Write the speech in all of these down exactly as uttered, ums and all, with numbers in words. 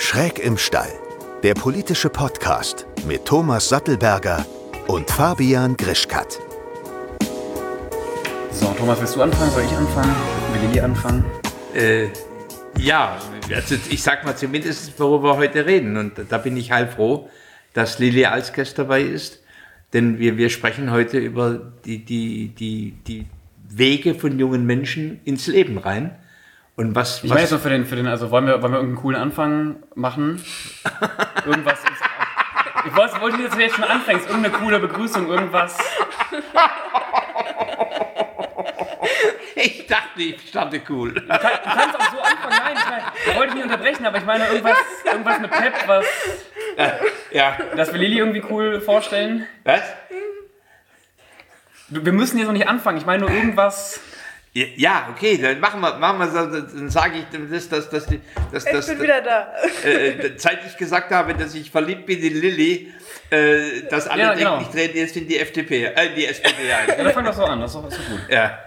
Schräg im Stall, der politische Podcast mit Thomas Sattelberger und Fabian Grischkat. So, Thomas, willst du anfangen? Soll ich anfangen? Will Lilly anfangen? Äh, ja, also ich sag mal zumindest, worüber wir heute reden. Und da bin ich heilfroh, dass Lilly Alskes dabei ist. Denn wir, wir sprechen heute über die, die, die, die Wege von jungen Menschen ins Leben rein. Und was, ich was meine jetzt noch für den, für den, also wollen wir, wollen wir irgendeinen coolen Anfang machen? Irgendwas ist, ich wollte, wollte jetzt, jetzt schon anfängst, irgendeine coole Begrüßung, irgendwas. Ich dachte, ich starte cool. Du, kann, du kannst auch so anfangen, nein, ich meine, ich wollte nicht unterbrechen, aber ich meine irgendwas, irgendwas mit Pep, was, äh, ja. das wir Lilly irgendwie cool vorstellen. Was? Du, wir müssen jetzt noch nicht anfangen, ich meine nur irgendwas. Ja, okay, dann machen wir, machen wir so, dann sage ich, dass, dass, dass, dass, ich dass, bin wieder da. Äh, seit ich gesagt habe, dass ich verliebt bin in Lilly, äh, dass alle ja, denken, genau. ich trete jetzt in die F D P, äh, in die S P D ein. Ja, dann fang doch so an, das ist doch, das ist doch gut. Ja.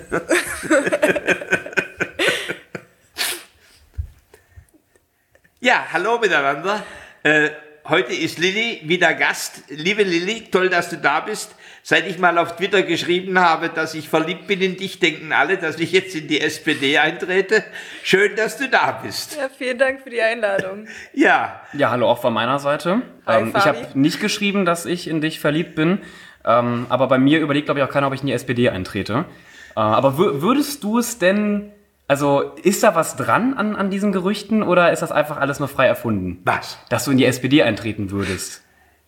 Ja, hallo miteinander. Äh, heute ist Lilly wieder Gast. Liebe Lilly, toll, dass du da bist. Seit ich mal auf Twitter geschrieben habe, dass ich verliebt bin in dich, denken alle, dass ich jetzt in die S P D eintrete. Schön, dass du da bist. Ja, vielen Dank für die Einladung. Ja. Ja, hallo auch von meiner Seite. Hi, ähm, ich habe nicht geschrieben, dass ich in dich verliebt bin, ähm, aber bei mir überlegt, glaube ich, auch keiner, ob ich in die S P D eintrete. Äh, aber w- würdest du es denn, also ist da was dran an, an diesen Gerüchten oder ist das einfach alles nur frei erfunden? Was? Dass du in die S P D eintreten würdest?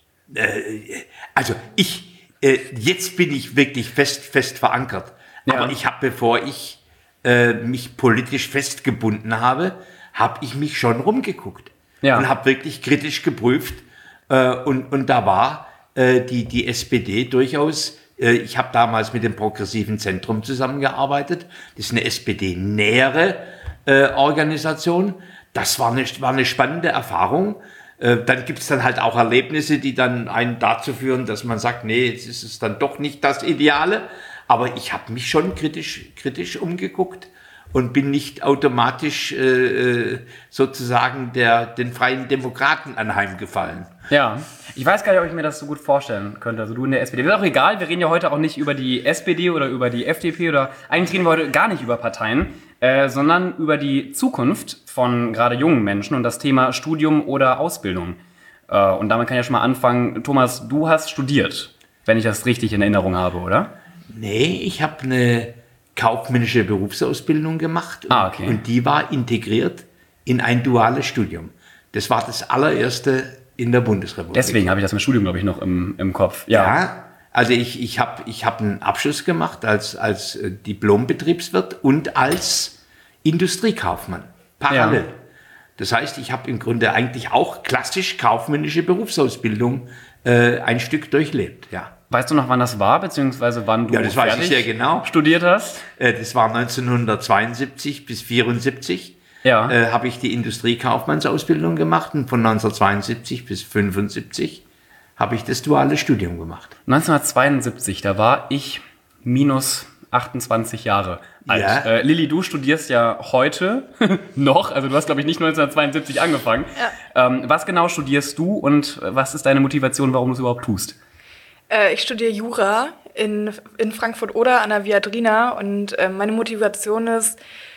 Äh, also ich... Äh, jetzt bin ich wirklich fest, fest verankert. Ja. Aber ich habe, bevor ich äh, mich politisch festgebunden habe, habe ich mich schon rumgeguckt. Ja. Und habe wirklich kritisch geprüft. Äh, und, und da war äh, die, die S P D durchaus, äh, ich habe damals mit dem Progressiven Zentrum zusammengearbeitet. Das ist eine S P D-nähere äh, Organisation. Das war eine, war eine spannende Erfahrung. Dann gibt es dann halt auch Erlebnisse, die dann einen dazu führen, dass man sagt, nee, jetzt ist es dann doch nicht das Ideale. Aber ich habe mich schon kritisch, kritisch umgeguckt und bin nicht automatisch äh, sozusagen der, den Freien Demokraten anheimgefallen. Ja, ich weiß gar nicht, ob ich mir das so gut vorstellen könnte. Also du in der S P D. Das ist auch egal, wir reden ja heute auch nicht über die S P D oder über die F D P oder eigentlich reden wir heute gar nicht über Parteien, äh, sondern über die Zukunft von gerade jungen Menschen und das Thema Studium oder Ausbildung. Äh, und damit kann ich ja schon mal anfangen. Thomas, du hast studiert, wenn ich das richtig in Erinnerung habe, oder? Nee, ich habe eine kaufmännische Berufsausbildung gemacht und, ah, okay. und die war integriert in ein duales Studium. Das war das allererste in der Bundesrepublik. Deswegen habe ich das mit Studium, glaube ich, noch im, im Kopf. Ja, ja, also ich, ich habe ich hab einen Abschluss gemacht als, als Diplombetriebswirt und als Industriekaufmann, parallel. Ja. Das heißt, ich habe im Grunde eigentlich auch klassisch kaufmännische Berufsausbildung äh, ein Stück durchlebt, ja. Weißt du noch, wann das war, beziehungsweise wann du ja, das weiß ich sehr genau. studiert hast? Äh, das war neunzehnhundertzweiundsiebzig bis vierundsiebzig. Ja. Äh, habe ich die Industriekaufmannsausbildung gemacht und von neunzehnhundertzweiundsiebzig bis fünfundsiebzig habe ich das duale Studium gemacht. neunzehnhundertzweiundsiebzig, da war ich minus achtundzwanzig Jahre alt. Ja. Äh, Lilly, du studierst ja heute noch, also du hast, glaube ich, nicht neunzehnhundertzweiundsiebzig angefangen. Ja. Ähm, was genau studierst du und was ist deine Motivation, warum du es überhaupt tust? Äh, ich studiere Jura in, in Frankfurt-Oder an der Viadrina und äh, meine Motivation ist,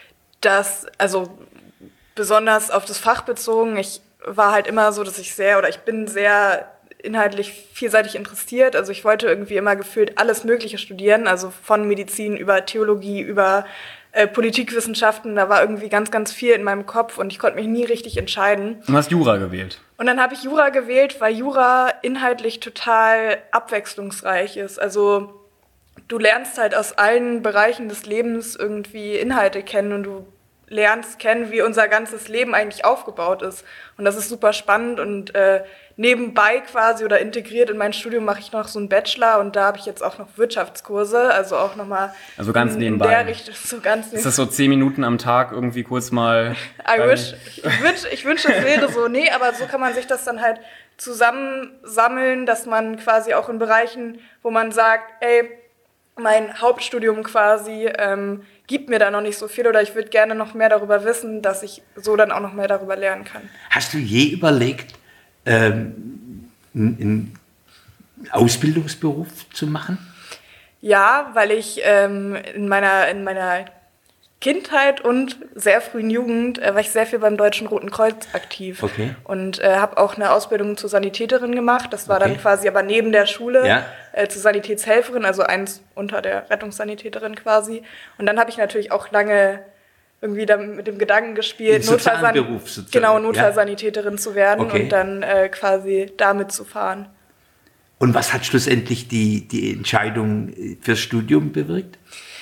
dass, also besonders auf das Fach bezogen, ich war halt immer so, dass ich sehr, oder ich bin sehr inhaltlich vielseitig interessiert. Also ich wollte irgendwie immer gefühlt alles Mögliche studieren, also von Medizin über Theologie, über äh, Politikwissenschaften. Da war irgendwie ganz, ganz viel in meinem Kopf und ich konnte mich nie richtig entscheiden. Du hast Jura gewählt. Und dann habe ich Jura gewählt, weil Jura inhaltlich total abwechslungsreich ist. Also du lernst halt aus allen Bereichen des Lebens irgendwie Inhalte kennen und du lernst kennen, wie unser ganzes Leben eigentlich aufgebaut ist. Und das ist super spannend und äh, nebenbei quasi oder integriert in mein Studium mache ich noch so einen Bachelor und da habe ich jetzt auch noch Wirtschaftskurse, also auch nochmal also ganz in, nebenbei. in der Richtung. So ganz ist das so zehn Minuten am Tag irgendwie kurz mal... I wish, ich, wünsch, ich wünsche, es wäre so. Nee, aber so kann man sich das dann halt zusammensammeln, dass man quasi auch in Bereichen, wo man sagt, ey, mein Hauptstudium quasi ähm, gibt mir da noch nicht so viel oder ich würde gerne noch mehr darüber wissen, dass ich so dann auch noch mehr darüber lernen kann. Hast du je überlegt, ähm, einen Ausbildungsberuf zu machen? Ja, weil ich ähm, in meiner, in meiner Kindheit und sehr frühen Jugend äh, war ich sehr viel beim Deutschen Roten Kreuz aktiv. Okay. Und äh, habe auch eine Ausbildung zur Sanitäterin gemacht. Das war Okay. dann quasi aber neben der Schule Ja. äh, zur Sanitätshelferin, also eins unter der Rettungssanitäterin quasi. Und dann habe ich natürlich auch lange irgendwie dann mit dem Gedanken gespielt, Den sozialen Notfallsan- Beruf sozusagen, genau, ja. Notfallsanitäterin zu werden Okay. und dann äh, quasi damit zu fahren. Und was hat schlussendlich die, die Entscheidung fürs Studium bewirkt?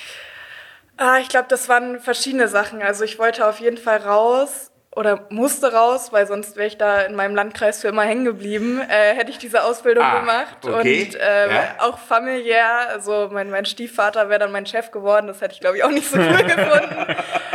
Ah, ich glaube, das waren verschiedene Sachen. Also ich wollte auf jeden Fall raus oder musste raus, weil sonst wäre ich da in meinem Landkreis für immer hängen geblieben, äh, hätte ich diese Ausbildung Ah, gemacht. okay. Und äh, Ja. auch familiär, also mein, mein Stiefvater wäre dann mein Chef geworden, das hätte ich, glaube ich, auch nicht so cool gefunden.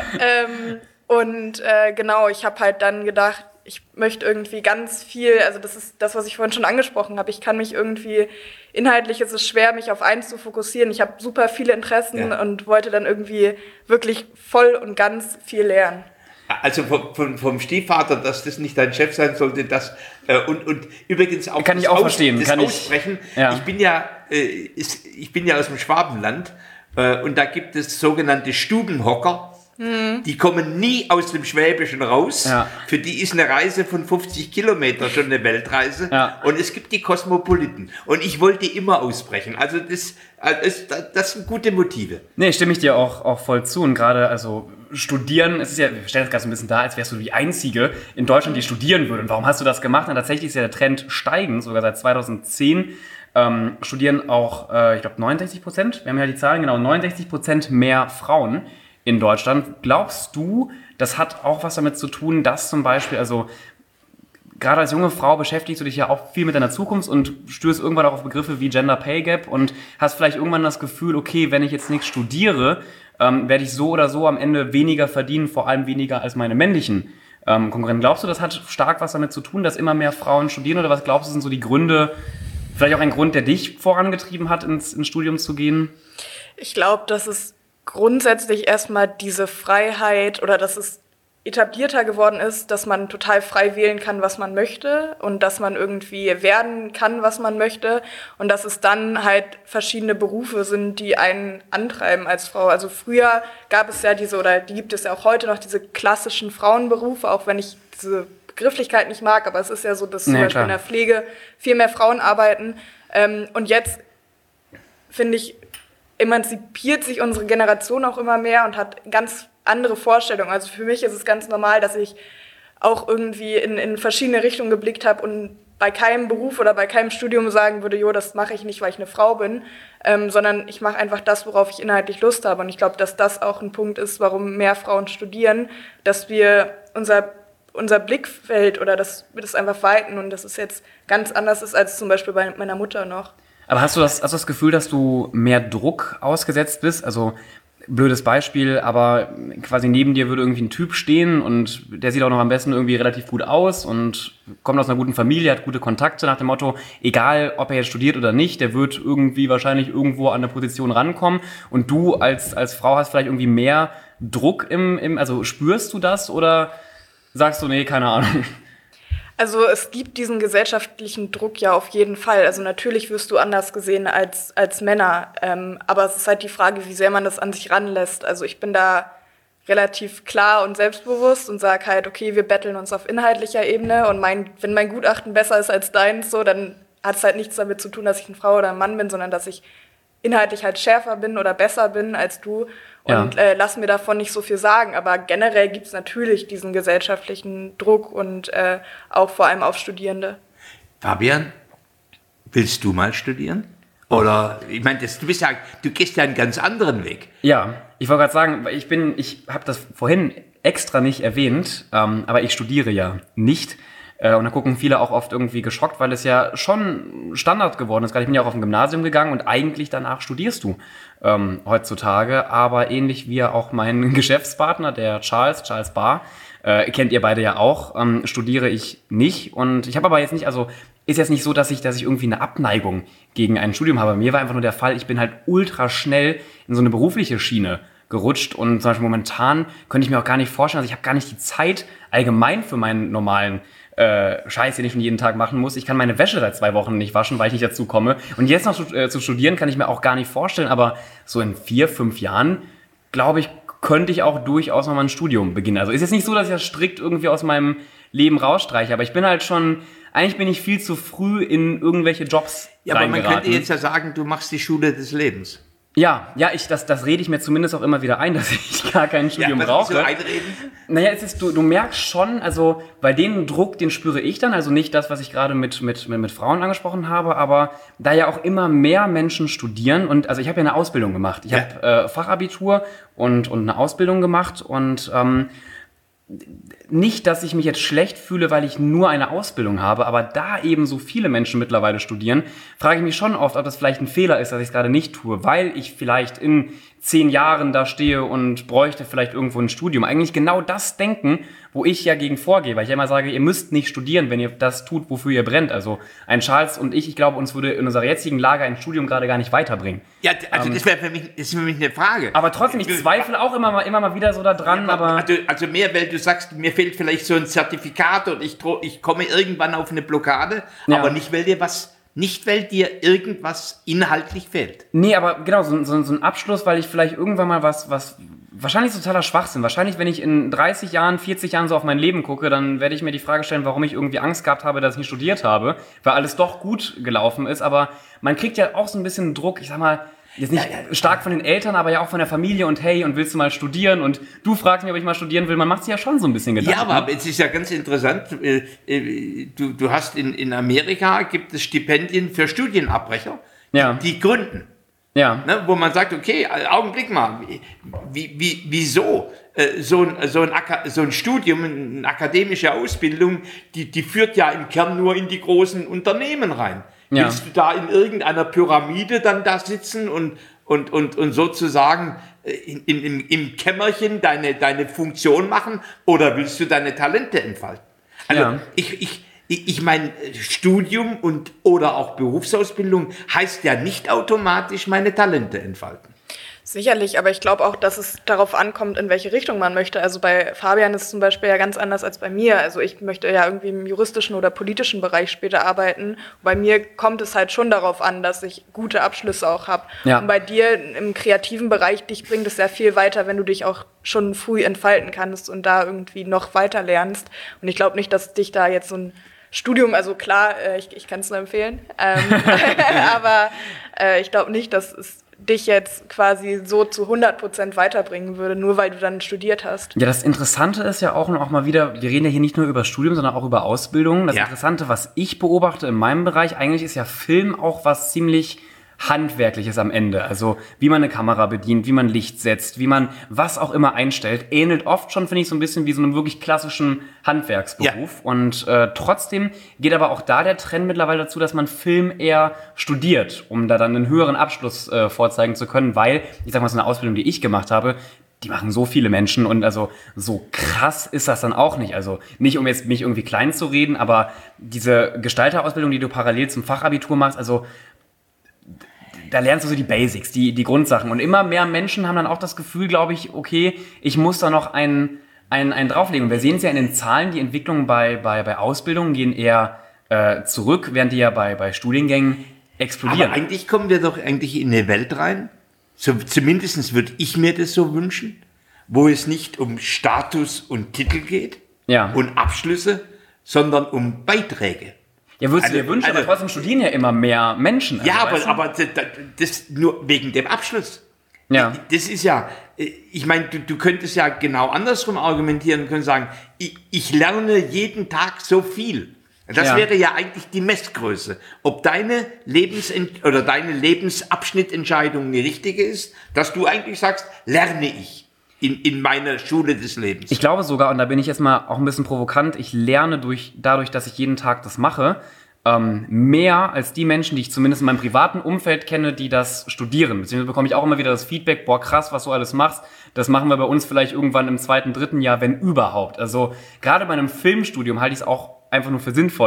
ähm, und äh, genau, ich habe halt dann gedacht, ich möchte irgendwie ganz viel, also das ist das, was ich vorhin schon angesprochen habe, ich kann mich irgendwie, inhaltlich ist es schwer, mich auf eins zu fokussieren. Ich habe super viele Interessen Ja. und wollte dann irgendwie wirklich voll und ganz viel lernen. Also vom, vom, vom Stiefvater, dass das nicht dein Chef sein sollte, das äh, und, und übrigens auch Kann das, ich auch Aus, verstehen, das kann ich- Aussprechen. ja. Ich bin ja, äh, ist, ich bin ja aus dem Schwabenland äh, und da gibt es sogenannte Stubenhocker. Die kommen nie aus dem Schwäbischen raus. Ja. Für die ist eine Reise von fünfzig Kilometer schon eine Weltreise. Ja. Und es gibt die Kosmopoliten. Und ich wollte immer ausbrechen. Also das, das, das sind gute Motive. Nee, stimme ich dir auch, auch voll zu. Und gerade, also studieren, es ist ja, wir stellen das gerade so ein bisschen da, als wärst du die Einzige in Deutschland, die studieren würde. Und warum hast du das gemacht? Und tatsächlich ist ja der Trend steigend, sogar seit zweitausendzehn. Ähm, studieren auch, äh, ich glaube, neunundsechzig Prozent. Wir haben ja die Zahlen, genau, neunundsechzig Prozent mehr Frauen in Deutschland. Glaubst du, das hat auch was damit zu tun, dass zum Beispiel, also gerade als junge Frau beschäftigst du dich ja auch viel mit deiner Zukunft und stößt irgendwann auch auf Begriffe wie Gender Pay Gap und hast vielleicht irgendwann das Gefühl, okay, wenn ich jetzt nichts studiere, ähm, werde ich so oder so am Ende weniger verdienen, vor allem weniger als meine männlichen ähm, Konkurrenten. Glaubst du, das hat stark was damit zu tun, dass immer mehr Frauen studieren, oder was glaubst du, sind so die Gründe, vielleicht auch ein Grund, der dich vorangetrieben hat, ins, ins Studium zu gehen? Ich glaube, dass es grundsätzlich erstmal diese Freiheit oder dass es etablierter geworden ist, dass man total frei wählen kann, was man möchte und dass man irgendwie werden kann, was man möchte und dass es dann halt verschiedene Berufe sind, die einen antreiben als Frau. Also früher gab es ja diese, oder die gibt es ja auch heute noch, diese klassischen Frauenberufe, auch wenn ich diese Begrifflichkeit nicht mag, aber es ist ja so, dass zum Ja, Beispiel klar. in der Pflege viel mehr Frauen arbeiten. Ähm, und jetzt, finde ich, emanzipiert sich unsere Generation auch immer mehr und hat ganz andere Vorstellungen. Also für mich ist es ganz normal, dass ich auch irgendwie in, in verschiedene Richtungen geblickt habe und bei keinem Beruf oder bei keinem Studium sagen würde, jo, das mache ich nicht, weil ich eine Frau bin, ähm, sondern ich mache einfach das, worauf ich inhaltlich Lust habe. Und ich glaube, dass das auch ein Punkt ist, warum mehr Frauen studieren, dass wir unser, unser Blickfeld oder dass wir das einfach weiten und dass es jetzt ganz anders ist als zum Beispiel bei meiner Mutter noch. Aber hast du das, hast du das Gefühl, dass du mehr Druck ausgesetzt bist? Also, blödes Beispiel, aber quasi neben dir würde irgendwie ein Typ stehen und der sieht auch noch am besten irgendwie relativ gut aus und kommt aus einer guten Familie, hat gute Kontakte, nach dem Motto, egal ob er jetzt studiert oder nicht, der wird irgendwie wahrscheinlich irgendwo an eine Position rankommen, und du als, als Frau hast vielleicht irgendwie mehr Druck im, im, also spürst du das oder sagst du, nee, keine Ahnung? Also es gibt diesen gesellschaftlichen Druck ja auf jeden Fall. Also natürlich wirst du anders gesehen als, als Männer. Ähm, aber es ist halt die Frage, wie sehr man das an sich ranlässt. Also ich bin da relativ klar und selbstbewusst und sage halt, okay, wir betteln uns auf inhaltlicher Ebene. Und mein, wenn mein Gutachten besser ist als deins, so, dann hat es halt nichts damit zu tun, dass ich eine Frau oder ein Mann bin, sondern dass ich inhaltlich halt schärfer bin oder besser bin als du. Und Ja. äh, lass mir davon nicht so viel sagen. Aber generell gibt es natürlich diesen gesellschaftlichen Druck und äh, auch vor allem auf Studierende. Fabian, willst du mal studieren? Oder, ich meine, das- du bist ja, du gehst ja einen ganz anderen Weg. Ja, ich wollte gerade sagen, weil ich bin, ich habe das vorhin extra nicht erwähnt, ähm, aber ich studiere ja nicht. Äh, und da gucken viele auch oft irgendwie geschockt, weil es ja schon Standard geworden ist. Gerade ich bin ja auch auf ein Gymnasium gegangen und eigentlich danach studierst du ähm, heutzutage. Aber ähnlich wie auch mein Geschäftspartner, der Charles, Charles Barr, äh, kennt ihr beide ja auch, ähm, studiere ich nicht. Und ich habe aber jetzt nicht, also ist jetzt nicht so, dass ich, dass ich irgendwie eine Abneigung gegen ein Studium habe. Bei mir war einfach nur der Fall, ich bin halt ultra schnell in so eine berufliche Schiene gerutscht und zum Beispiel momentan könnte ich mir auch gar nicht vorstellen, also ich habe gar nicht die Zeit allgemein für meinen normalen äh, Scheiß, den ich schon jeden Tag machen muss. Ich kann meine Wäsche seit zwei Wochen nicht waschen, weil ich nicht dazu komme. Und jetzt noch zu, äh, zu studieren kann ich mir auch gar nicht vorstellen, aber so in vier, fünf Jahren, glaube ich, könnte ich auch durchaus noch mal ein Studium beginnen. Also ist jetzt nicht so, dass ich das strikt irgendwie aus meinem Leben rausstreiche, aber ich bin halt schon, eigentlich bin ich viel zu früh in irgendwelche Jobs Ja, aber man reingeraten. könnte jetzt ja sagen, du machst die Schule des Lebens. Ja, ja, ich, das, das rede ich mir zumindest auch immer wieder ein, dass ich gar kein Studium was brauche. willst du einreden? Naja, es ist, du, du merkst schon, also bei dem Druck, den spüre ich dann, also nicht das, was ich gerade mit, mit, mit, mit Frauen angesprochen habe, aber da ja auch immer mehr Menschen studieren und also ich habe ja eine Ausbildung gemacht. Ich Ja. habe äh, Fachabitur und, und eine Ausbildung gemacht und ähm, nicht, dass ich mich jetzt schlecht fühle, weil ich nur eine Ausbildung habe, aber da eben so viele Menschen mittlerweile studieren, frage ich mich schon oft, ob das vielleicht ein Fehler ist, dass ich es gerade nicht tue, weil ich vielleicht in zehn Jahren da stehe und bräuchte vielleicht irgendwo ein Studium. Eigentlich genau das denken, wo ich ja gegen vorgehe, weil ich ja immer sage, ihr müsst nicht studieren, wenn ihr das tut, wofür ihr brennt. Also ein Charles und ich, ich glaube, uns würde in unserer jetzigen Lage ein Studium gerade gar nicht weiterbringen. Ja, also das wäre für mich, das ist für mich eine Frage. Aber trotzdem, ich zweifle auch immer mal, immer mal wieder so da dran, aber... Also, also mehr, weil du sagst, mir fehlt vielleicht so ein Zertifikat und ich, dro- ich komme irgendwann auf eine Blockade, Ja. aber nicht, weil dir was, nicht, weil dir irgendwas inhaltlich fehlt. Nee, aber genau, so, so, so ein Abschluss, weil ich vielleicht irgendwann mal was, was, wahrscheinlich totaler Schwachsinn. Wahrscheinlich, wenn ich in dreißig Jahren, vierzig Jahren so auf mein Leben gucke, dann werde ich mir die Frage stellen, warum ich irgendwie Angst gehabt habe, dass ich nicht studiert habe, weil alles doch gut gelaufen ist. Aber man kriegt ja auch so ein bisschen Druck, ich sag mal, jetzt nicht stark von den Eltern, aber ja auch von der Familie und hey, und willst du mal studieren? Und du fragst mich, ob ich mal studieren will. Man macht sich ja schon so ein bisschen Gedanken. Ja, aber es ist ja ganz interessant, äh, äh, du, du hast in, in Amerika, gibt es Stipendien für Studienabbrecher, Ja. die gründen. Ja. Ne, wo man sagt, okay, Augenblick mal, wie, wie, wieso äh, so, ein, so, ein Aka- so ein Studium, eine akademische Ausbildung, die, die führt ja im Kern nur in die großen Unternehmen rein. Ja. Willst du da in irgendeiner Pyramide dann da sitzen und, und, und, und sozusagen äh, in, in, im, im Kämmerchen deine, deine Funktion machen oder willst du deine Talente entfalten? Also Ja. ich, ich, ich ich meine, Studium und oder auch Berufsausbildung heißt ja nicht automatisch meine Talente entfalten. Sicherlich, aber ich glaube auch, dass es darauf ankommt, in welche Richtung man möchte. Also bei Fabian ist es zum Beispiel ja ganz anders als bei mir. Also ich möchte ja irgendwie im juristischen oder politischen Bereich später arbeiten. Bei mir kommt es halt schon darauf an, dass ich gute Abschlüsse auch habe. Ja. Und bei dir im kreativen Bereich, dich bringt es sehr viel weiter, wenn du dich auch schon früh entfalten kannst und da irgendwie noch weiter lernst. Und ich glaube nicht, dass dich da jetzt so ein Studium, also klar, äh, ich, ich kann es nur empfehlen, ähm, aber äh, ich glaube nicht, dass es dich jetzt quasi so zu hundert Prozent weiterbringen würde, nur weil du dann studiert hast. Ja, das Interessante ist ja auch, und auch mal wieder, wir reden ja hier nicht nur über Studium, sondern auch über Ausbildung. Das Ja. Interessante, was ich beobachte in meinem Bereich, eigentlich ist ja Film auch was ziemlich Handwerkliches am Ende. Also wie man eine Kamera bedient, wie man Licht setzt, wie man was auch immer einstellt, ähnelt oft schon, finde ich, so ein bisschen wie so einem wirklich klassischen Handwerksberuf. Ja. Und äh, trotzdem geht aber auch da der Trend mittlerweile dazu, dass man Film eher studiert, um da dann einen höheren Abschluss äh, vorzeigen zu können, weil, ich sag mal, so eine Ausbildung, die ich gemacht habe, die machen so viele Menschen und also so krass ist das dann auch nicht. Also nicht, um jetzt mich irgendwie klein zu reden, aber diese Gestalterausbildung, die du parallel zum Fachabitur machst, also da lernst du so die Basics, die, die Grundsachen. Und immer mehr Menschen haben dann auch das Gefühl, glaube ich, okay, ich muss da noch einen, einen, einen drauflegen. Und wir sehen es ja in den Zahlen, die Entwicklungen bei, bei, bei Ausbildungen gehen eher äh, zurück, während die ja bei, bei Studiengängen explodieren. Aber eigentlich kommen wir doch eigentlich in eine Welt rein, so, zumindest würde ich mir das so wünschen, wo es nicht um Status und Titel geht Ja. und Abschlüsse, sondern um Beiträge. Ja, würdest du Also- dir wünschen, also- aber trotzdem studieren ja immer mehr Menschen. Also, Ja, aber, weißt du? aber das, das nur wegen dem Abschluss. Ja. Das ist ja, ich meine, du, du könntest ja genau andersrum argumentieren und könntest sagen, ich, ich lerne jeden Tag so viel. Das Ja. wäre ja eigentlich die Messgröße. Ob deine Lebensent- oder deine Lebensabschnittentscheidung die richtige ist, dass du eigentlich sagst, lerne ich in, in meiner Schule des Lebens. Ich glaube sogar, und da bin ich jetzt mal auch ein bisschen provokant, ich lerne durch, dadurch, dass ich jeden Tag das mache, ähm, mehr als die Menschen, die ich zumindest in meinem privaten Umfeld kenne, die das studieren. Beziehungsweise bekomme ich auch immer wieder das Feedback, boah krass, was du alles machst. Das machen wir bei uns vielleicht irgendwann im zweiten, dritten Jahr, wenn überhaupt. Also gerade bei einem Filmstudium halte ich es auch einfach nur für sinnvoll,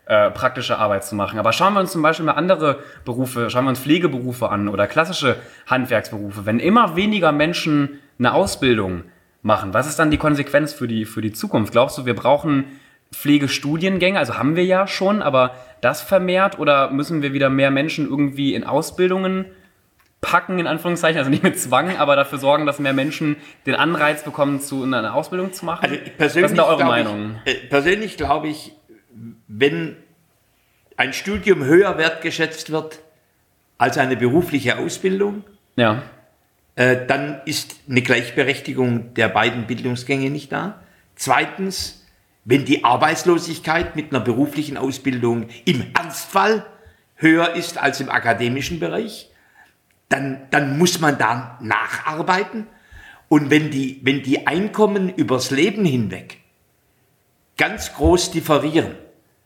äh, praktische Arbeit zu machen. Aber schauen wir uns zum Beispiel mal andere Berufe, schauen wir uns Pflegeberufe an oder klassische Handwerksberufe. Wenn immer weniger Menschen eine Ausbildung machen, was ist dann die Konsequenz für die, für die Zukunft? Glaubst du, wir brauchen Pflegestudiengänge? Also haben wir ja schon, aber das vermehrt, oder müssen wir wieder mehr Menschen irgendwie in Ausbildungen packen, in Anführungszeichen, also nicht mit Zwang, aber dafür sorgen, dass mehr Menschen den Anreiz bekommen, zu eine Ausbildung zu machen? Also persönlich Was sind da eure glaub Meinungen? Ich, äh, persönlich glaube ich, wenn ein Studium höher wertgeschätzt wird als eine berufliche Ausbildung, Ja. äh, dann ist eine Gleichberechtigung der beiden Bildungsgänge nicht da. Zweitens, wenn die Arbeitslosigkeit mit einer beruflichen Ausbildung im Ernstfall höher ist als im akademischen Bereich, dann, dann muss man da nacharbeiten. Und wenn die, wenn die Einkommen übers Leben hinweg ganz groß differieren,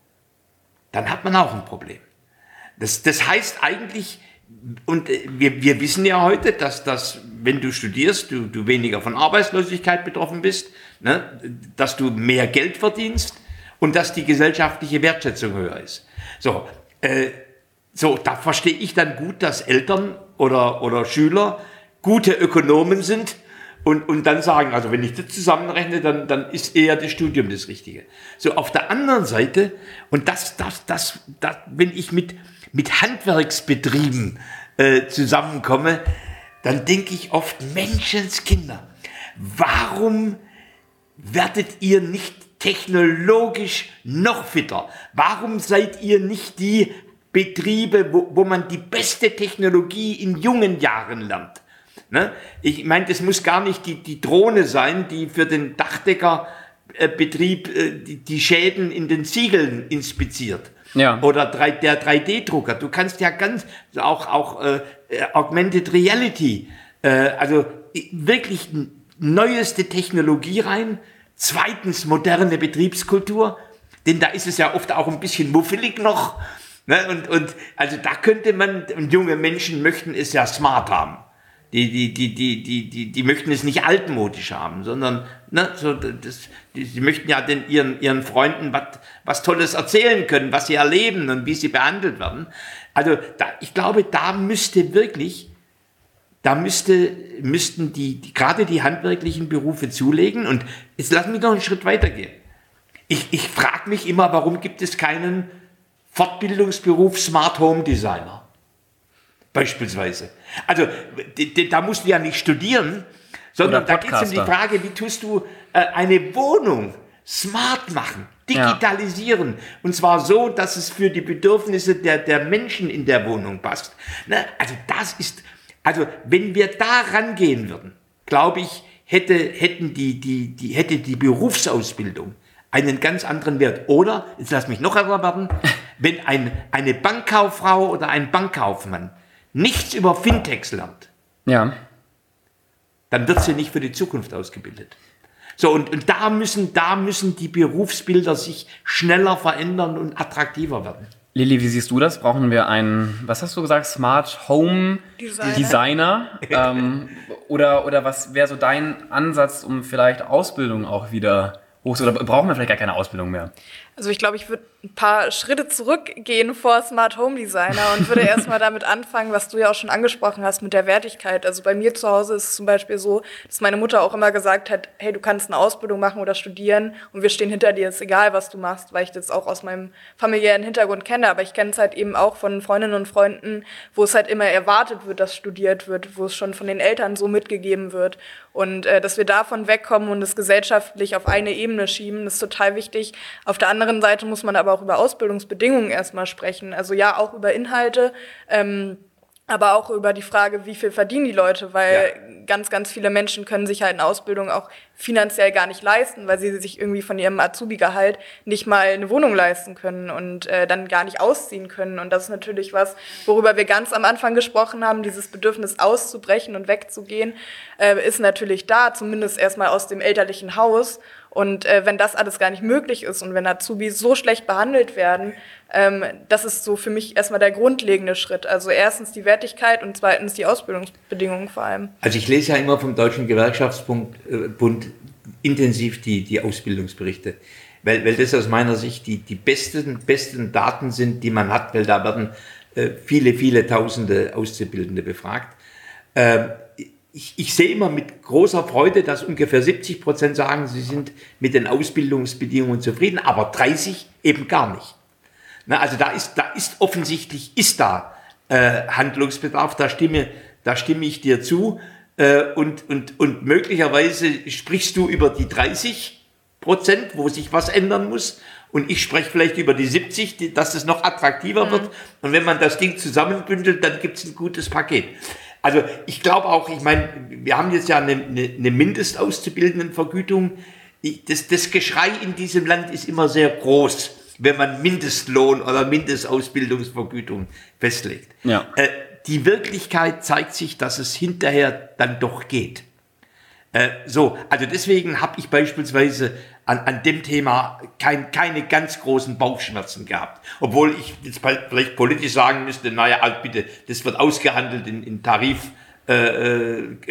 dann hat man auch ein Problem. Das, das heißt eigentlich, und wir, wir wissen ja heute, dass, dass wenn du studierst, du, du weniger von Arbeitslosigkeit betroffen bist, ne, dass du mehr Geld verdienst und dass die gesellschaftliche Wertschätzung höher ist. So, äh, so da verstehe ich dann gut, dass Eltern oder, oder Schüler gute Ökonomen sind und, und dann sagen, also wenn ich das zusammenrechne, dann, dann ist eher das Studium das Richtige. So, auf der anderen Seite, und das, das, das, das wenn ich mit, mit Handwerksbetrieben äh, zusammenkomme, dann denke ich oft, Menschenskinder, warum werdet ihr nicht technologisch noch fitter? Warum seid ihr nicht die Betriebe, wo, wo man die beste Technologie in jungen Jahren lernt? Ne? Ich meine, das muss gar nicht die, die Drohne sein, die für den Dachdeckerbetrieb äh, die, die Schäden in den Ziegeln inspiziert. Ja. Oder drei, der drei D Drucker. Du kannst ja ganz, auch, auch äh, Augmented Reality, äh, also wirklich neueste Technologie rein. Zweitens moderne Betriebskultur, denn da ist es ja oft auch ein bisschen muffelig noch. Ne? Und, und also da könnte man, und junge Menschen möchten es ja smart haben. Die, die, die, die, die, die, die möchten es nicht altmodisch haben, sondern ne, so das, die, die möchten ja den, ihren, ihren Freunden was, was Tolles erzählen können, was sie erleben und wie sie behandelt werden. Also da, ich glaube, da müsste wirklich, da müsste, müssten die, die gerade die handwerklichen Berufe zulegen. Und jetzt lassen wir noch einen Schritt weitergehen. Ich, ich frage mich immer, warum gibt es keinen Fortbildungsberuf Smart Home Designer? Beispielsweise. Also, d- d- da musst du ja nicht studieren, sondern da geht es um die Frage, wie tust du äh, eine Wohnung smart machen, digitalisieren. Ja. Und zwar so, dass es für die Bedürfnisse der, der Menschen in der Wohnung passt. Ne? Also, das ist, also, wenn wir da rangehen würden, glaube ich, hätte, hätten die, die, die, hätte die Berufsausbildung einen ganz anderen Wert. Oder, jetzt lass mich noch erwarten, wenn ein, eine Bankkauffrau oder ein Bankkaufmann nichts über Fintechs lernt, Ja. dann wird sie nicht für die Zukunft ausgebildet. So, und, und da müssen, da müssen die Berufsbilder sich schneller verändern und attraktiver werden. Lilly, wie siehst du das? Brauchen wir einen, was hast du gesagt, Smart Home Designer. Designer? ähm, oder, oder was wäre so dein Ansatz, um vielleicht Ausbildung auch wieder hoch, oder brauchen wir vielleicht gar keine Ausbildung mehr? Also ich glaube, ich würde ein paar Schritte zurückgehen vor Smart Home Designer und würde erstmal damit anfangen, was du ja auch schon angesprochen hast, mit der Wertigkeit. Also bei mir zu Hause ist es zum Beispiel so, dass meine Mutter auch immer gesagt hat, hey, du kannst eine Ausbildung machen oder studieren und wir stehen hinter dir, ist egal, was du machst, weil ich das auch aus meinem familiären Hintergrund kenne. Aber ich kenne es halt eben auch von Freundinnen und Freunden, wo es halt immer erwartet wird, dass studiert wird, wo es schon von den Eltern so mitgegeben wird. Und äh, dass wir davon wegkommen und es gesellschaftlich auf eine Ebene schieben, das ist total wichtig. Auf der anderen Seite muss man aber auch über Ausbildungsbedingungen erstmal sprechen. Also ja, auch über Inhalte, ähm, aber auch über die Frage, wie viel verdienen die Leute, weil ja. ganz, ganz viele Menschen können sich halt eine Ausbildung auch finanziell gar nicht leisten, weil sie sich irgendwie von ihrem Azubi-Gehalt nicht mal eine Wohnung leisten können und äh, dann gar nicht ausziehen können. Und das ist natürlich was, worüber wir ganz am Anfang gesprochen haben, dieses Bedürfnis auszubrechen und wegzugehen, äh, ist natürlich da, zumindest erstmal aus dem elterlichen Haus. Und äh, wenn das alles gar nicht möglich ist und wenn Azubis so schlecht behandelt werden, ähm, das ist so für mich erstmal der grundlegende Schritt. Also erstens die Wertigkeit und zweitens die Ausbildungsbedingungen vor allem. Also ich lese ja immer vom Deutschen Gewerkschaftsbund äh, Bund intensiv die, die Ausbildungsberichte. weil, weil das aus meiner Sicht die, die besten, besten Daten sind, die man hat, weil da werden äh, viele, viele Tausende Auszubildende befragt. Äh, ich, ich sehe immer mit großer Freude, dass ungefähr siebzig Prozent sagen, sie sind mit den Ausbildungsbedingungen zufrieden, aber dreißig eben gar nicht. Na, also da ist, da ist offensichtlich, ist da äh, Handlungsbedarf, da stimme, da stimme ich dir zu. Und, und, und möglicherweise sprichst du über die dreißig Prozent, wo sich was ändern muss. Und ich spreche vielleicht über die siebzig, die, dass es noch attraktiver mhm. wird. Und wenn man das Ding zusammenbündelt, dann gibt es ein gutes Paket. Also ich glaube auch, ich meine, wir haben jetzt ja eine, eine, eine Mindestauszubildendenvergütung. Das, das Geschrei in diesem Land ist immer sehr groß, wenn man Mindestlohn oder Mindestausbildungsvergütung festlegt. Ja. Äh, Die Wirklichkeit zeigt sich, dass es hinterher dann doch geht. Äh, so, also deswegen habe ich beispielsweise an, an dem Thema kein, keine ganz großen Bauchschmerzen gehabt. Obwohl ich jetzt vielleicht politisch sagen müsste, naja, also bitte, das wird ausgehandelt in, in Tarifverhandlungen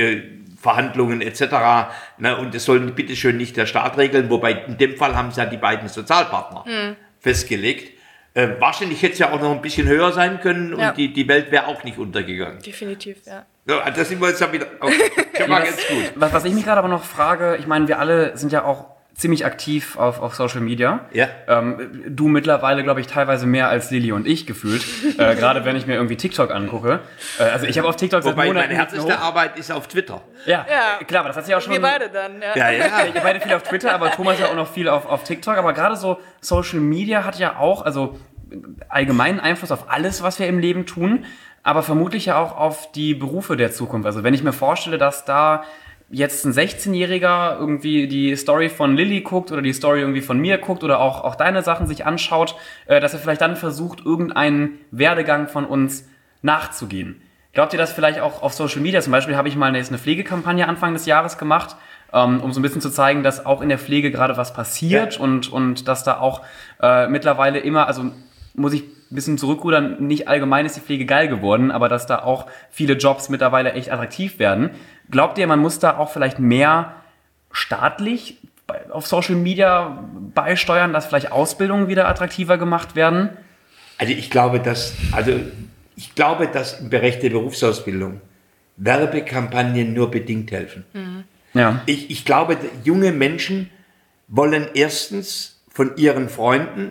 äh, äh, et cetera. Ne, und das soll bitteschön nicht der Staat regeln, wobei in dem Fall haben es ja die beiden Sozialpartner hm. festgelegt. Äh, wahrscheinlich hätte es ja auch noch ein bisschen höher sein können und ja. die, die Welt wäre auch nicht untergegangen. Definitiv, ja. ja das sind wir jetzt ja wieder auch schon mal ganz gut. Was, was ich mich gerade aber noch frage, ich meine, wir alle sind ja auch ziemlich aktiv auf, auf Social Media. Ja. Ähm, du mittlerweile, glaube ich, teilweise mehr als Lilly und ich gefühlt. äh, gerade wenn ich mir irgendwie TikTok angucke. Äh, also ich habe auf TikTok Wobei seit Monaten... meine härteste Arbeit ist auf Twitter. Ja, ja, klar, aber das hat sich auch schon... Wir beide dann, ja. Ja, ja. Ihr beide viel auf Twitter, aber Thomas ja auch noch viel auf, auf TikTok. Aber gerade so Social Media hat ja auch, also allgemeinen Einfluss auf alles, was wir im Leben tun, aber vermutlich ja auch auf die Berufe der Zukunft. Also wenn ich mir vorstelle, dass da jetzt ein sechzehnjähriger irgendwie die Story von Lilly guckt oder die Story irgendwie von mir guckt oder auch, auch deine Sachen sich anschaut, äh, dass er vielleicht dann versucht, irgendeinen Werdegang von uns nachzugehen. Glaubt ihr, dass vielleicht auch auf Social Media, zum Beispiel habe ich mal eine, eine Pflegekampagne Anfang des Jahres gemacht, ähm, um so ein bisschen zu zeigen, dass auch in der Pflege gerade was passiert ja. und, und dass da auch äh, mittlerweile immer, also muss ich ein bisschen zurückrudern, nicht allgemein ist die Pflege geil geworden, aber dass da auch viele Jobs mittlerweile echt attraktiv werden. Glaubt ihr, man muss da auch vielleicht mehr staatlich auf Social Media beisteuern, dass vielleicht Ausbildungen wieder attraktiver gemacht werden? Also ich glaube, dass, also ich glaube, dass im Bereich der Berufsausbildung Werbekampagnen nur bedingt helfen. Mhm. Ja. Ich, ich glaube, junge Menschen wollen erstens von ihren Freunden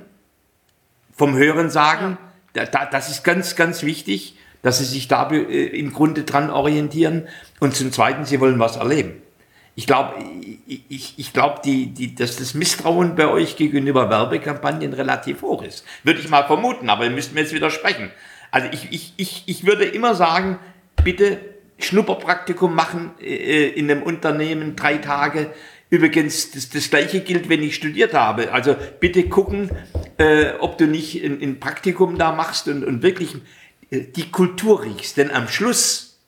vom Hören sagen, ja. da, das ist ganz, ganz wichtig, dass sie sich da äh, im Grunde dran orientieren. Und zum Zweiten, sie wollen was erleben. Ich glaube, ich, ich, ich glaub, die, die, dass das Misstrauen bei euch gegenüber Werbekampagnen relativ hoch ist. Würde ich mal vermuten, aber ihr müsst mir jetzt widersprechen. Also ich, ich, ich, ich würde immer sagen, bitte Schnupperpraktikum machen äh, in einem Unternehmen, drei Tage. Übrigens, das, das Gleiche gilt, wenn ich studiert habe. Also bitte gucken, äh, ob du nicht ein, ein Praktikum da machst und, und wirklich äh, die Kultur riechst. Denn am Schluss,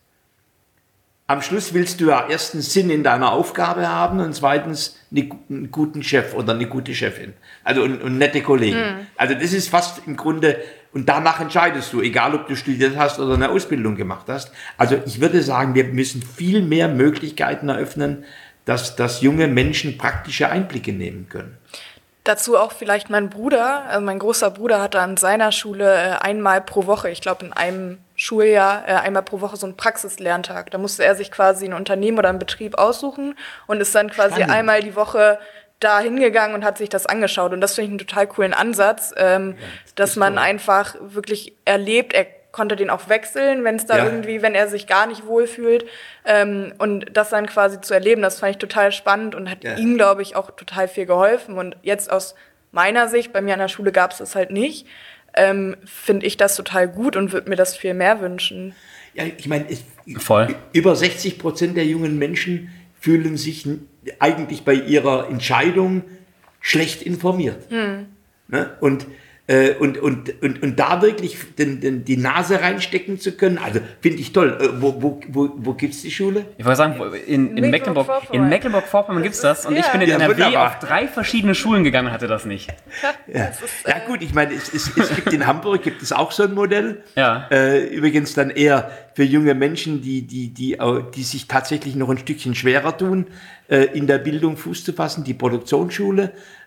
am Schluss willst du ja erstens Sinn in deiner Aufgabe haben und zweitens eine, einen guten Chef oder eine gute Chefin. Also und, und nette Kollegen. Mhm. Also das ist fast im Grunde, und danach entscheidest du, egal ob du studiert hast oder eine Ausbildung gemacht hast. Also ich würde sagen, wir müssen viel mehr Möglichkeiten eröffnen, dass, dass junge Menschen praktische Einblicke nehmen können. Dazu auch vielleicht mein Bruder, also mein großer Bruder hatte an seiner Schule äh, einmal pro Woche, ich glaube in einem Schuljahr, äh, einmal pro Woche so einen Praxislerntag. Da musste er sich quasi ein Unternehmen oder einen Betrieb aussuchen und ist dann quasi Spannend. einmal die Woche da hingegangen und hat sich das angeschaut. Und das finde ich einen total coolen Ansatz, ähm, ja, das dass man toll. einfach wirklich erlebt, er konnte den auch wechseln, wenn es da ja. irgendwie, wenn er sich gar nicht wohlfühlt. Ähm, und das dann quasi zu erleben, das fand ich total spannend und hat ja. ihm, glaube ich, auch total viel geholfen. Und jetzt aus meiner Sicht, bei mir an der Schule gab es das halt nicht, ähm, finde ich das total gut und würde mir das viel mehr wünschen. Ja, ich meine, Voll. über sechzig Prozent der jungen Menschen fühlen sich eigentlich bei ihrer Entscheidung schlecht informiert. Hm. Ne? Und Und, und, und, und da wirklich den, den, die Nase reinstecken zu können, also finde ich toll. Wo, wo, wo, wo gibt es die Schule? Ich wollte sagen, in, in Mecklenburg-Vorpommern in Mecklenburg gibt es das und ja. ich bin in ja, N R W wunderbar. auf drei verschiedene Schulen gegangen und hatte das nicht. Ja, ist, äh ja gut, ich meine, es, es, es gibt in Hamburg gibt es auch so ein Modell. Ja. Äh, übrigens dann eher für junge Menschen, die, die, die, die sich tatsächlich noch ein Stückchen schwerer tun, äh, in der Bildung Fuß zu fassen, die Produktionsschule.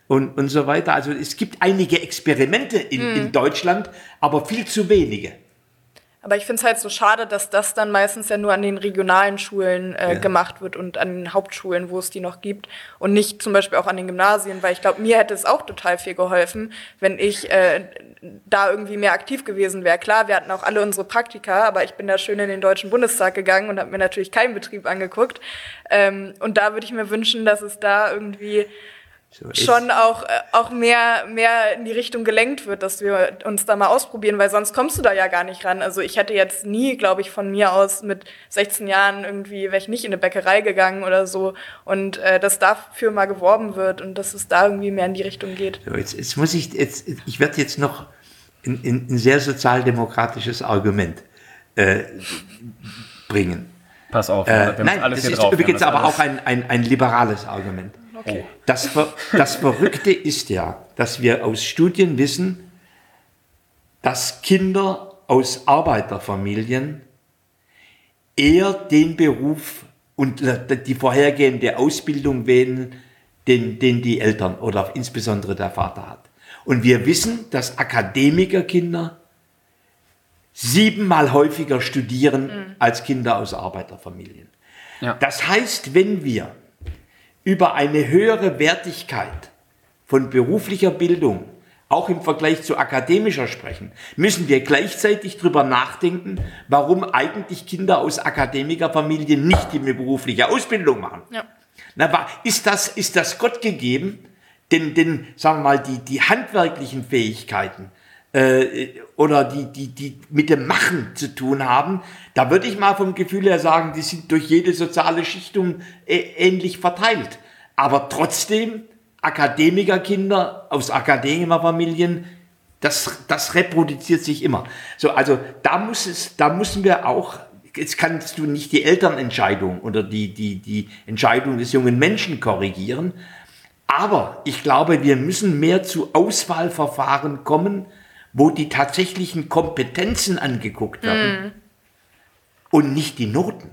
und, und so weiter. Also es gibt einige Experimente in, mhm. in Deutschland, aber viel zu wenige. Aber ich finde es halt so schade, dass das dann meistens ja nur an den regionalen Schulen äh, ja. gemacht wird und an den Hauptschulen, wo es die noch gibt und nicht zum Beispiel auch an den Gymnasien, weil ich glaube, mir hätte es auch total viel geholfen, wenn ich äh, da irgendwie mehr aktiv gewesen wäre. Klar, wir hatten auch alle unsere Praktika, aber ich bin da schön in den Deutschen Bundestag gegangen und habe mir natürlich keinen Betrieb angeguckt. Ähm, und da würde ich mir wünschen, dass es da irgendwie So schon auch, auch mehr, mehr in die Richtung gelenkt wird, dass wir uns da mal ausprobieren, weil sonst kommst du da ja gar nicht ran. Also ich hätte jetzt nie, glaube ich, von mir aus mit sechzehn Jahren irgendwie, wäre ich nicht in eine Bäckerei gegangen oder so und äh, dass dafür mal geworben wird und dass es da irgendwie mehr in die Richtung geht. So, jetzt, jetzt muss ich, jetzt, ich werde jetzt noch ein, ein sehr sozialdemokratisches Argument äh, bringen. Pass auf, äh, nein, alles das ist drauf, übrigens aber auch ein, ein, ein liberales Argument. Okay. Das, das Verrückte ist ja, dass wir aus Studien wissen, dass Kinder aus Arbeiterfamilien eher den Beruf und die vorhergehende Ausbildung wählen, den, den die Eltern oder insbesondere der Vater hat. Und wir wissen, dass Akademikerkinder siebenmal häufiger studieren mhm. als Kinder aus Arbeiterfamilien. Ja. Das heißt, wenn wir über eine höhere Wertigkeit von beruflicher Bildung, auch im Vergleich zu akademischer sprechen, müssen wir gleichzeitig darüber nachdenken, warum eigentlich Kinder aus Akademikerfamilien nicht die berufliche Ausbildung machen. Ja. Na, ist das, ist das Gott gegeben? Denn, denn, sagen wir mal, die, die handwerklichen Fähigkeiten äh, oder die, die, die mit dem Machen zu tun haben, da würde ich mal vom Gefühl her sagen, die sind durch jede soziale Schichtung äh, ähnlich verteilt. Aber trotzdem, Akademikerkinder aus Akademikerfamilien, das, das reproduziert sich immer. So, also da muss es, da müssen wir auch, jetzt kannst du nicht die Elternentscheidung oder die, die, die Entscheidung des jungen Menschen korrigieren, aber ich glaube, wir müssen mehr zu Auswahlverfahren kommen, wo die tatsächlichen Kompetenzen angeguckt werden mm. und nicht die Noten.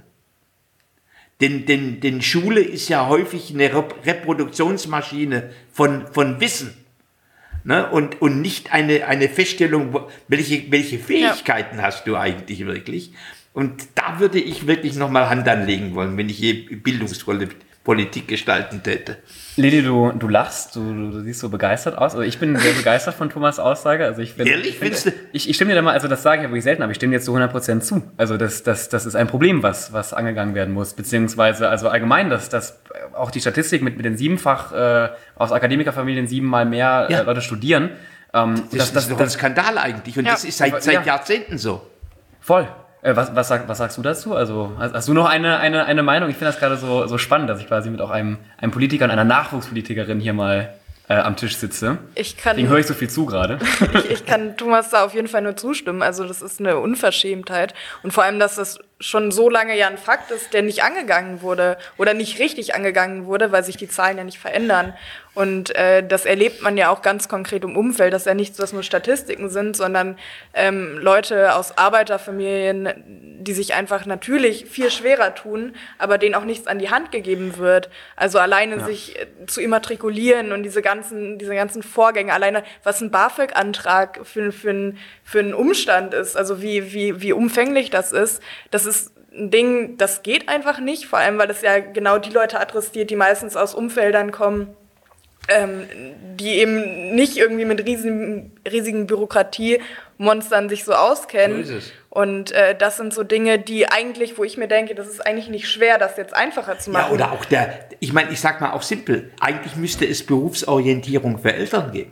Denn, denn, denn Schule ist ja häufig eine Reproduktionsmaschine von, von Wissen. Ne? Und, und nicht eine, eine Feststellung, welche, welche Fähigkeiten ja. hast du eigentlich wirklich. Und da würde ich wirklich nochmal Hand anlegen wollen, wenn ich je Bildungspolitik gestalten täte. Lili, du, du lachst, du, du siehst so begeistert aus. Also ich bin sehr begeistert von Thomas' Aussage. Also ich bin, Ehrlich? Ich, bin, ich, ich stimme dir da mal, also das sage ich ja wirklich selten, aber ich stimme dir jetzt zu hundert Prozent zu. Also das, das, das ist ein Problem, was, was angegangen werden muss. Beziehungsweise, also allgemein, dass, dass auch die Statistik mit, mit den siebenfach äh, aus Akademikerfamilien siebenmal mehr ja. äh, Leute studieren. Ähm, das, das, das ist doch ein Skandal eigentlich. Und ja. das ist seit, seit ja. Jahrzehnten so. Voll. Äh, was, was, sag, was sagst du dazu? Also hast, hast du noch eine, eine, eine Meinung? Ich finde das gerade so, so spannend, dass ich quasi mit auch einem, einem Politiker und einer Nachwuchspolitikerin hier mal äh, am Tisch sitze. Ich kann, Deswegen höre ich so viel zu gerade. ich, ich kann Thomas da auf jeden Fall nur zustimmen. Also das ist eine Unverschämtheit. Und vor allem, dass das schon so lange ja ein Fakt ist, der nicht angegangen wurde oder nicht richtig angegangen wurde, weil sich die Zahlen ja nicht verändern. Und äh, das erlebt man ja auch ganz konkret im Umfeld, dass ja nichts, was nur Statistiken sind, sondern ähm, Leute aus Arbeiterfamilien, die sich einfach natürlich viel schwerer tun, aber denen auch nichts an die Hand gegeben wird. Also alleine ja. sich äh, zu immatrikulieren und diese ganzen, diese ganzen Vorgänge, alleine was ein BAföG-Antrag für, für, für einen Umstand ist, also wie, wie, wie umfänglich das ist, das ist ein Ding, das geht einfach nicht, vor allem, weil es ja genau die Leute adressiert, die meistens aus Umfeldern kommen, ähm, die eben nicht irgendwie mit riesigen, riesigen Bürokratiemonstern sich so auskennen. So ist es. Und äh, das sind so Dinge, die eigentlich, wo ich mir denke, das ist eigentlich nicht schwer, das jetzt einfacher zu machen. Ja, oder auch der, ich meine, ich sag mal auch simpel, eigentlich müsste es Berufsorientierung für Eltern geben.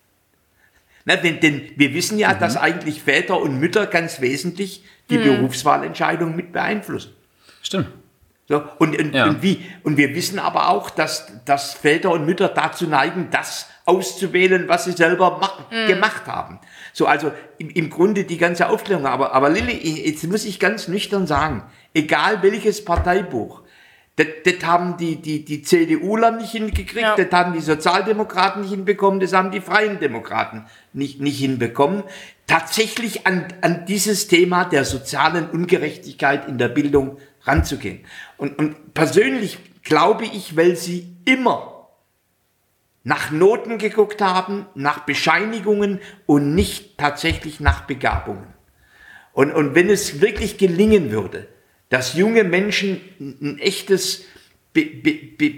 Na, denn, denn wir wissen ja, mhm. dass eigentlich Väter und Mütter ganz wesentlich die mhm. Berufswahlentscheidung mit beeinflussen. Stimmt. So, und, und, ja. und, wie, und wir wissen aber auch, dass, dass Väter und Mütter dazu neigen, das auszuwählen, was sie selber mach, mhm. gemacht haben. So, also im, im Grunde die ganze Aufklärung. Aber, aber Lilly, jetzt muss ich ganz nüchtern sagen, egal welches Parteibuch, das, das haben die, die, die CDUler nicht hingekriegt, ja. das haben die Sozialdemokraten nicht hinbekommen, das haben die Freien Demokraten nicht, nicht hinbekommen. Tatsächlich an, an dieses Thema der sozialen Ungerechtigkeit in der Bildung ranzugehen. Und, und persönlich glaube ich, weil sie immer nach Noten geguckt haben, nach Bescheinigungen und nicht tatsächlich nach Begabungen. Und, und wenn es wirklich gelingen würde, dass junge Menschen ein echtes Be- Be- Be-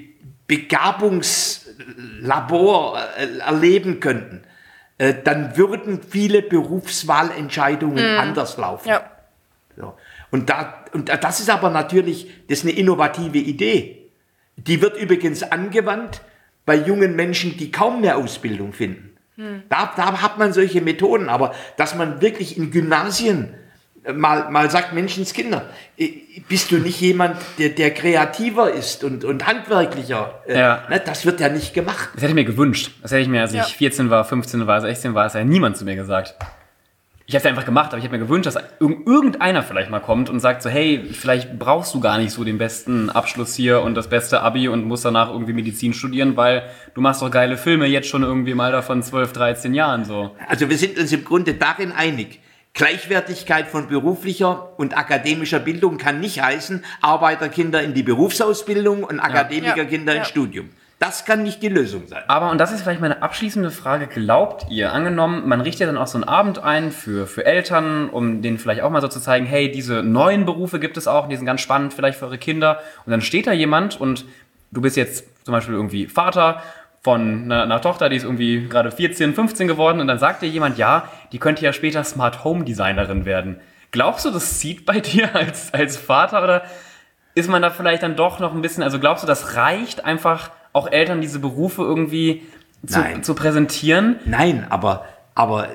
Begabungslabor erleben könnten, dann würden viele Berufswahlentscheidungen mhm. anders laufen. Ja. So. Und, da, und das ist aber natürlich, das ist eine innovative Idee. Die wird übrigens angewandt bei jungen Menschen, die kaum mehr Ausbildung finden. Hm. Da, da hat man solche Methoden, aber dass man wirklich in Gymnasien mal, mal sagt, Menschenskinder, bist du nicht jemand, der, der kreativer ist und, und handwerklicher? Ja. Ne, das wird ja nicht gemacht. Das hätte ich mir gewünscht. Das hätte ich mir, als Ja. ich vierzehn war, fünfzehn war, sechzehn war, das hat ja niemand zu mir gesagt. Ich habe es einfach gemacht, aber ich habe mir gewünscht, dass irg- irgendeiner vielleicht mal kommt und sagt so, hey, vielleicht brauchst du gar nicht so den besten Abschluss hier und das beste Abi und musst danach irgendwie Medizin studieren, weil du machst doch geile Filme jetzt schon irgendwie mal da von zwölf, dreizehn Jahren so. Also wir sind uns im Grunde darin einig. Gleichwertigkeit von beruflicher und akademischer Bildung kann nicht heißen, Arbeiterkinder in die Berufsausbildung und Akademikerkinder Ja. ins Ja. Studium. Das kann nicht die Lösung sein. Aber, und das ist vielleicht meine abschließende Frage, glaubt ihr, angenommen, man richtet dann auch so einen Abend ein für, für Eltern, um denen vielleicht auch mal so zu zeigen, hey, diese neuen Berufe gibt es auch, die sind ganz spannend vielleicht für eure Kinder. Und dann steht da jemand und du bist jetzt zum Beispiel irgendwie Vater von einer, einer Tochter, die ist irgendwie gerade vierzehn, fünfzehn geworden und dann sagt dir jemand, ja, die könnte ja später Smart Home Designerin werden. Glaubst du, das zieht bei dir als, als Vater oder ist man da vielleicht dann doch noch ein bisschen, also glaubst du, das reicht einfach auch Eltern diese Berufe irgendwie zu, zu präsentieren? Nein, aber, aber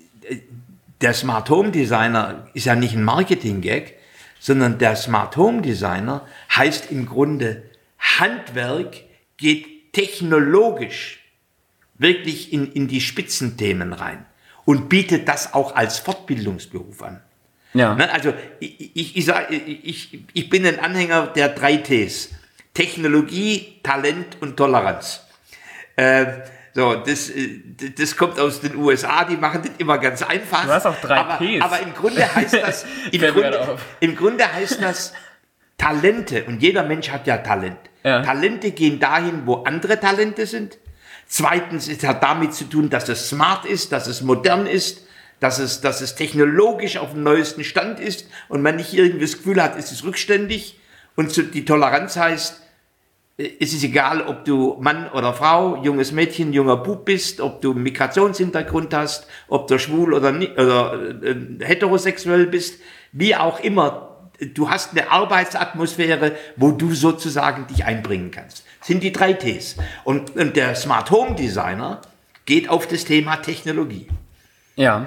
der Smart Home Designer ist ja nicht ein Marketing-Gag, sondern der Smart Home Designer heißt im Grunde, Handwerk geht technologisch wirklich in, in die Spitzenthemen rein und bietet das auch als Fortbildungsberuf an. Ja. Ne, also ich, ich, ich, sag, ich, ich bin ein Anhänger der drei Ts. Technologie, Talent und Toleranz. Äh, so, das, das kommt aus den U S A, die machen das immer ganz einfach. Du hast auch drei aber, Ps. aber im Grunde heißt das, im, Grunde, im Grunde heißt das Talente, und jeder Mensch hat ja Talent. Ja. Talente gehen dahin, wo andere Talente sind. Zweitens, es hat damit zu tun, dass es smart ist, dass es modern ist, dass es, dass es technologisch auf dem neuesten Stand ist und man nicht irgendwie das Gefühl hat, es ist rückständig. Und die Toleranz heißt, es ist egal, ob du Mann oder Frau, junges Mädchen, junger Bub bist, ob du einen Migrationshintergrund hast, ob du schwul oder, nicht, oder äh, heterosexuell bist, wie auch immer. Du hast eine Arbeitsatmosphäre, wo du sozusagen dich einbringen kannst. Das sind die drei Ts. Und, und der Smart Home Designer geht auf das Thema Technologie. Ja.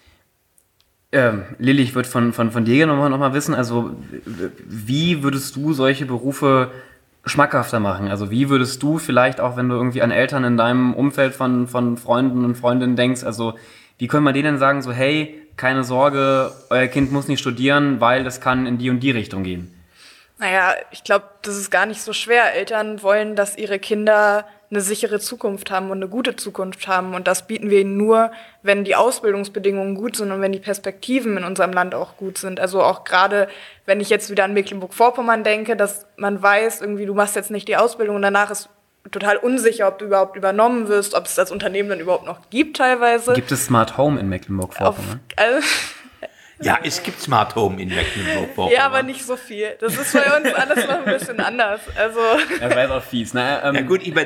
Ähm, Lilly, ich würde von, von, von dir nochmal noch mal wissen, also wie würdest du solche Berufe schmackhafter machen? Also wie würdest du vielleicht auch, wenn du irgendwie an Eltern in deinem Umfeld von, von Freunden und Freundinnen denkst, also wie können wir denen sagen, so hey, keine Sorge, euer Kind muss nicht studieren, weil das kann in die und die Richtung gehen? Naja, ich glaube, das ist gar nicht so schwer. Eltern wollen, dass ihre Kinder eine sichere Zukunft haben und eine gute Zukunft haben. Und das bieten wir ihnen nur, wenn die Ausbildungsbedingungen gut sind und wenn die Perspektiven in unserem Land auch gut sind. Also auch gerade, wenn ich jetzt wieder an Mecklenburg-Vorpommern denke, dass man weiß, irgendwie du machst jetzt nicht die Ausbildung und danach ist total unsicher, ob du überhaupt übernommen wirst, ob es das Unternehmen dann überhaupt noch gibt teilweise. Gibt es Smart Home in Mecklenburg-Vorpommern? Also, Ja, es gibt Smart Home in Mecklenburg-Vorpommern. ja, aber nicht so viel. Das ist bei uns alles noch ein bisschen anders. Also Das war jetzt auch fies. Naja, ähm, Ja gut, ich meine...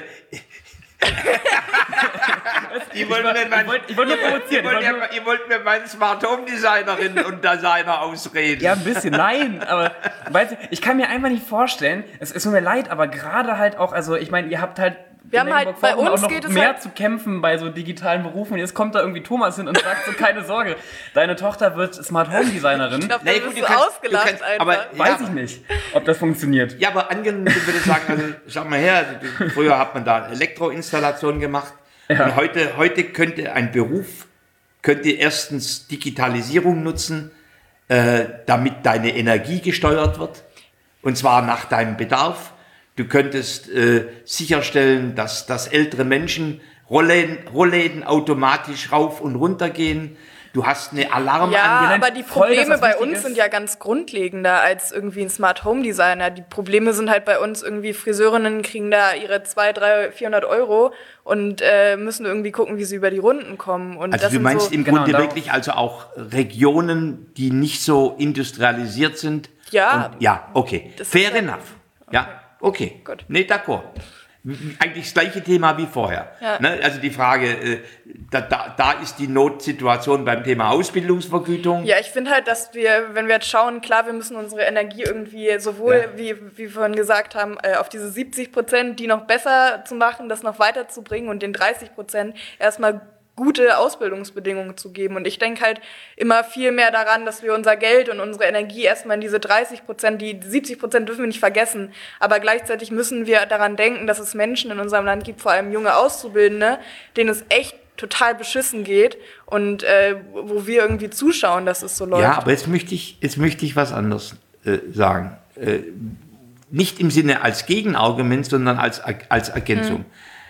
Ihr wollt mir mein- ich wollte ich wollt nur provozieren. ihr Ich wollt wollt nur, ja- ihr wollt mir meinen Smart Home Designerin und Designer ausreden. ja, ein bisschen, nein, aber weißt du, ich kann mir einfach nicht vorstellen, es, es tut mir leid, aber gerade halt auch, also ich meine, ihr habt halt Wir in haben halt- Mecklenburg-Vorpommern bei uns auch noch geht es mehr halt- zu kämpfen bei so digitalen Berufen und jetzt kommt da irgendwie Thomas hin und sagt so, keine Sorge, deine Tochter wird Smart Home Designerin. ich glaube, Nee, da gut, bist du du kannst- ausgelacht du kannst- einfach. aber- Weiß ja, ich nicht, ob das funktioniert. Ja, aber angenommen, ich würde sagen, also sag mal her, früher hat man da Elektroinstallation gemacht. Ja. Und heute, heute könnte ein Beruf, könnte erstens Digitalisierung nutzen, äh, damit deine Energie gesteuert wird. Und zwar nach deinem Bedarf. Du könntest äh, sicherstellen, dass, dass ältere Menschen Rollläden, Rollläden automatisch rauf und runter gehen. du hast eine Alarm Ja, angelenkt. aber die Voll, dass Probleme das bei wichtig uns ist. sind ja ganz grundlegender als irgendwie ein Smart Home Designer. Die Probleme sind halt bei uns irgendwie, Friseurinnen kriegen da ihre zweihundert, dreihundert, vierhundert Euro und äh, müssen irgendwie gucken, wie sie über die Runden kommen. Und Also das du sind meinst so, im Genau, Grunde darauf- wirklich also auch Regionen, die nicht so industrialisiert sind? Ja. Und, ja, okay. Das ist Fair ja- enough. Ja, okay. Gut. Nee, d'accord. Eigentlich das gleiche Thema wie vorher. Ja. Ne? Also die Frage, äh, da, da, da ist die Notsituation beim Thema Ausbildungsvergütung. Ja, ich finde halt, dass wir, wenn wir jetzt schauen, klar, wir müssen unsere Energie irgendwie sowohl, Ja. wie, wie wir vorhin gesagt haben, äh, auf diese siebzig Prozent, die noch besser zu machen, das noch weiterzubringen und den dreißig Prozent erstmal gute Ausbildungsbedingungen zu geben. Und ich denke halt immer viel mehr daran, dass wir unser Geld und unsere Energie erstmal in diese dreißig Prozent, die siebzig Prozent dürfen wir nicht vergessen. Aber gleichzeitig müssen wir daran denken, dass es Menschen in unserem Land gibt, vor allem junge Auszubildende, denen es echt total beschissen geht und äh, wo wir irgendwie zuschauen, dass es so läuft. Ja, aber jetzt möchte ich, jetzt möchte ich was anderes äh, sagen. Äh, nicht im Sinne als Gegenargument, sondern als, als Ergänzung. Hm.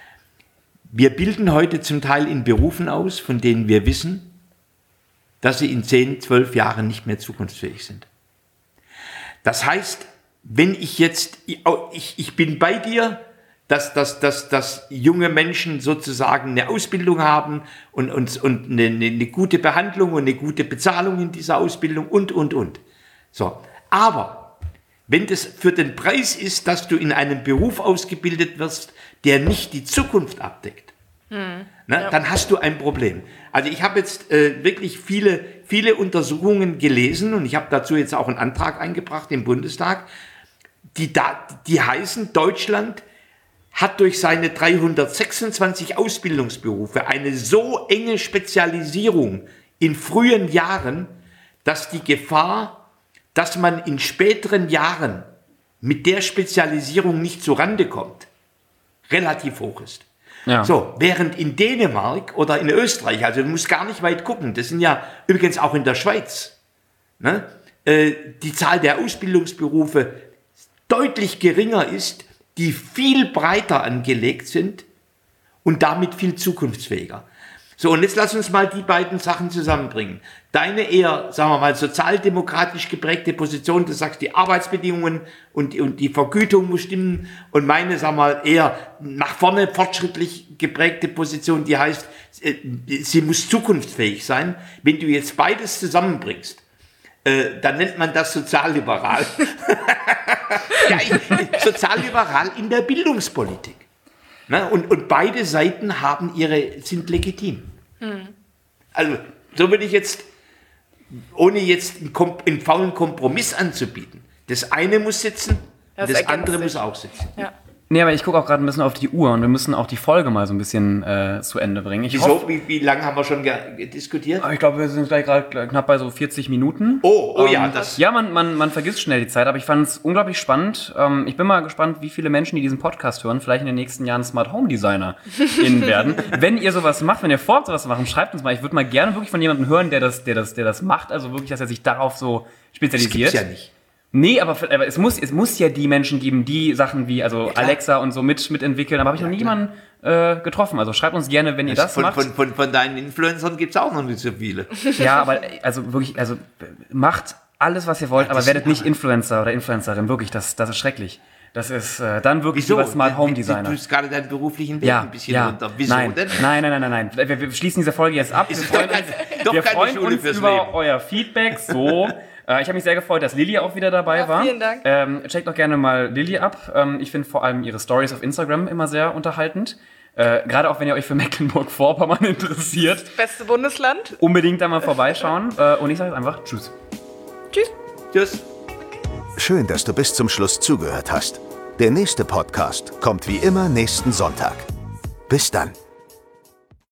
Wir bilden heute zum Teil in Berufen aus, von denen wir wissen, dass sie in zehn, zwölf Jahren nicht mehr zukunftsfähig sind. Das heißt, wenn ich jetzt, ich, ich bin bei dir, dass, dass, dass, dass junge Menschen sozusagen eine Ausbildung haben und, und, und eine, eine gute Behandlung und eine gute Bezahlung in dieser Ausbildung und, und, und. So. Aber wenn das für den Preis ist, dass du in einem Beruf ausgebildet wirst, der nicht die Zukunft abdeckt, hm, ne, ja. dann hast du ein Problem. Also ich habe jetzt äh, wirklich viele, viele Untersuchungen gelesen und ich habe dazu jetzt auch einen Antrag eingebracht im Bundestag, die, da, die heißen, Deutschland hat durch seine dreihundertsechsundzwanzig Ausbildungsberufe eine so enge Spezialisierung in frühen Jahren, dass die Gefahr, dass man in späteren Jahren mit der Spezialisierung nicht zurande kommt, relativ hoch ist. Ja. So, während in Dänemark oder in Österreich, also du musst gar nicht weit gucken, das sind ja übrigens auch in der Schweiz, ne, äh, die Zahl der Ausbildungsberufe deutlich geringer ist, die viel breiter angelegt sind und damit viel zukunftsfähiger. So, und jetzt lass uns mal die beiden Sachen zusammenbringen. Deine eher, sagen wir mal, sozialdemokratisch geprägte Position, du sagst, die Arbeitsbedingungen und, und die Vergütung muss stimmen, und meine, sagen wir mal, eher nach vorne fortschrittlich geprägte Position, die heißt, sie muss zukunftsfähig sein. Wenn du jetzt beides zusammenbringst, äh, dann nennt man das sozialliberal. Ja, ich, sozialliberal in der Bildungspolitik. Na, und, und beide Seiten haben ihre, sind legitim. Hm. Also, so würde ich jetzt, ohne jetzt einen, einen faulen Kompromiss anzubieten, das eine muss sitzen, das, und das andere sich. muss auch sitzen. Ja. Nee, aber ich gucke auch gerade ein bisschen auf die Uhr und wir müssen auch die Folge mal so ein bisschen äh, zu Ende bringen. Ich Wieso? Hoff, wie, wie lange haben wir schon ge- diskutiert? Ich glaube, wir sind gleich gerade knapp bei so vierzig Minuten. Oh, oh ähm, ja. Das ja, man, man, man vergisst schnell die Zeit, aber ich fand es unglaublich spannend. Ähm, ich bin mal gespannt, wie viele Menschen, die diesen Podcast hören, vielleicht in den nächsten Jahren Smart Home Designer innen werden. Wenn ihr sowas macht, wenn ihr vorhabt, sowas zu machen, schreibt uns mal. Ich würde mal gerne wirklich von jemandem hören, der das, der, das, der das macht, also wirklich, dass er sich darauf so spezialisiert. Das gibt's ja nicht. Nee, aber, aber es, muss, es muss ja die Menschen geben, die Sachen wie also ja, Alexa und so mit, mitentwickeln. Aber habe ich ja, noch nie jemanden äh, getroffen. Also schreibt uns gerne, wenn ihr das von, macht. Von, von, von deinen Influencern gibt es auch noch nicht so viele. Ja, aber also wirklich, also macht alles, was ihr wollt, ja, aber werdet nicht Influencer oder Influencerin. Wirklich, das, das ist schrecklich. Das ist äh, dann wirklich Wieso? lieber Smart Home Designer. Du tust gerade deinen beruflichen Weg ja, ein bisschen ja. runter. Wieso nein, denn? Nein, nein, nein, nein, nein. Wir, wir schließen diese Folge jetzt ab. Wir Ist freuen doch, uns, doch wir keine freuen Schule uns fürs über Leben. euer Feedback. So. äh, ich habe mich sehr gefreut, dass Lilly auch wieder dabei ja, war. Vielen Dank. Ähm, checkt doch gerne mal Lilly ab. Ähm, ich finde vor allem ihre Stories auf Instagram immer sehr unterhaltend. Äh, Gerade auch, wenn ihr euch für Mecklenburg-Vorpommern interessiert. Das beste Bundesland. Unbedingt da mal vorbeischauen. Äh, und ich sage jetzt einfach Tschüss. Tschüss. Tschüss. Schön, dass du bis zum Schluss zugehört hast. Der nächste Podcast kommt wie immer nächsten Sonntag. Bis dann.